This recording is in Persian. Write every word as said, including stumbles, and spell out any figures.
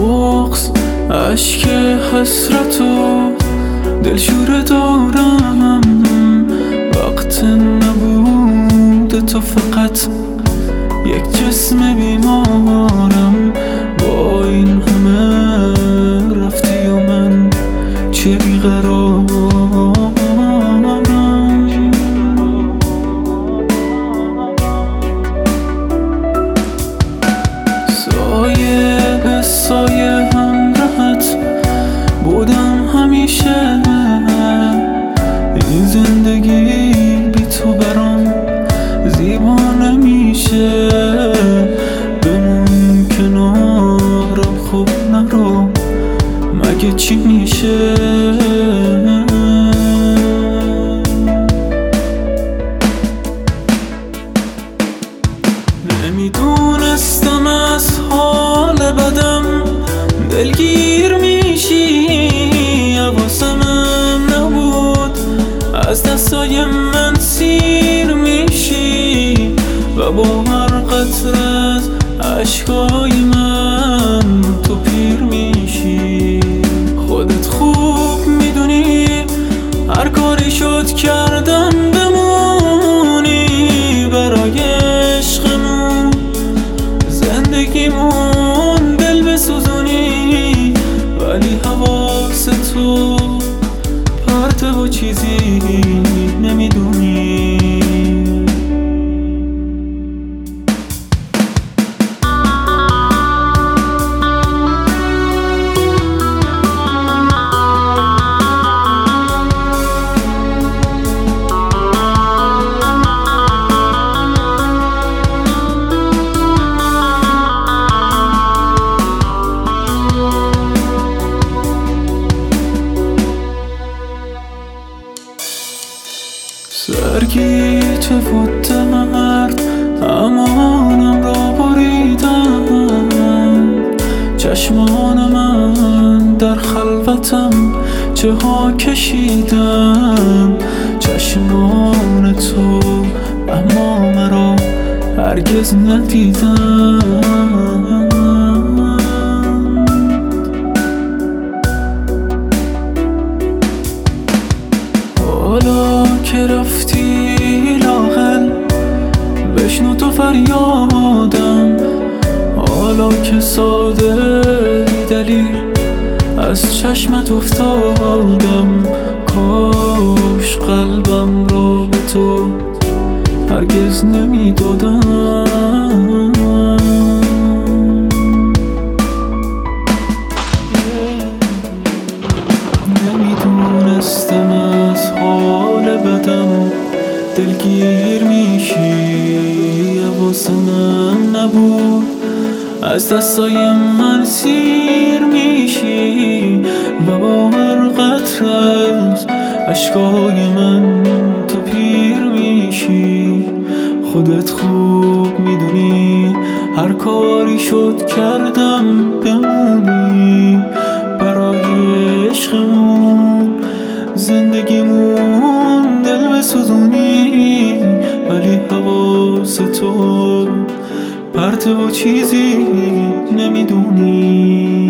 بغض عشق حسرت و دلشوره دارم وقت نبود تو، فقط یک جسم بیمارم. با این همه رفتی و من چه بیقرارم. سایه به سایه همراهت بودم همیشه، این زندگی بی تو برام زیبا نمیشه. بمون کنارم خوب نرو، مگه چی میشه؟ نمیدونستم از حال بدم دلگیر میشی، حواسمم نبود از دستای من سیر میشی و با هر قطره از عشقای من تو پیر میشی. خودت خوب میدونی هر کاری شد کردم بمونی برای عشقمون، زندگیمون دل بسوزونی، ولی حواس تو پرته و چیزی نمیدونی. سرگیجه بود درد امانم را بریدن، چشمان من در خلوتم چه ها کشیدن. چشمان تو اما مرا هرگز ندیدن. حالا که رفتی لاغل بشنو تو فریادم، حالا که ساده بی دلیل از چشمت افتادم. کاش قلبم را به تو هرگز نمیدادم. نمیدونستم از حال بدم دلگیر میشی، حواسم نبود از دستای من سیر میشی و با هر قطره از عشقای من تو پیر میشی. خودت خوب میدونی هر کاری شد کردم بمونی برای عشقمون، زندگیمون دل بسوزونی، ولی حواس تو پرته و چیزی نمیدونی.